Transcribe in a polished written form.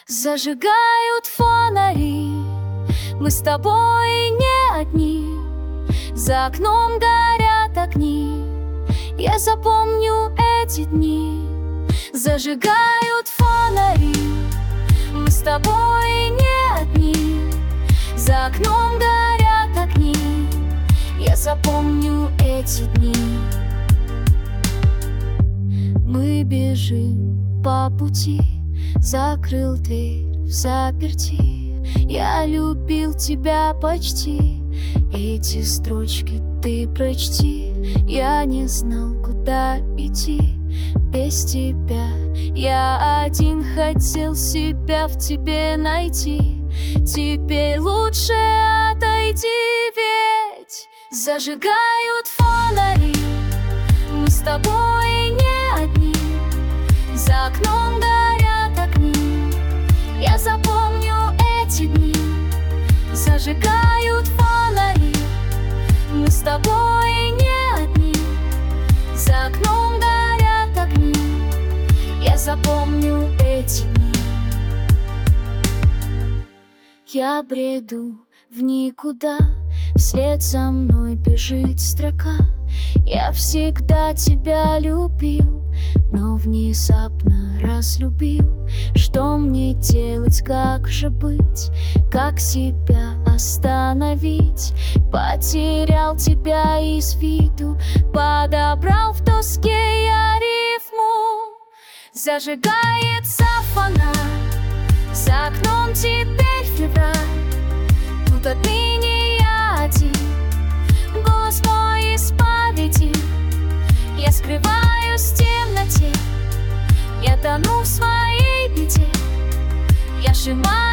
Зажигают фонари, мы с тобой не одни. За окном горят огни, я запомню эти дни. Зажигают фонари, мы с тобой не одни. За окном горят огни, я запомню эти дни. Мы бежим по пути, закрыл дверь в заперти. Я любил тебя почти, эти строчки ты прочти. Я не знал, куда идти без тебя. Я один хотел себя в тебе найти. Теперь лучше отойди, ведь зажигают фонари, мы с тобой не одни. За окном горят огни, я запомню эти дни. Зажигают фонари, мы с тобой не одни. За окном горят огни, я запомню эти дни. Я бреду в никуда, вслед за мной бежит строка. Я всегда тебя любил, но внезапно разлюбил. Что мне делать, как же быть, как себя остановить? Потерял тебя из виду, подобрал в тоске я рифму. Зажигается фонарь, за окном теперь февраль. Тут отныне я один, голос мой исповеди. Я скрываюсь в темноте, я тону в своей беде. Я сжимаю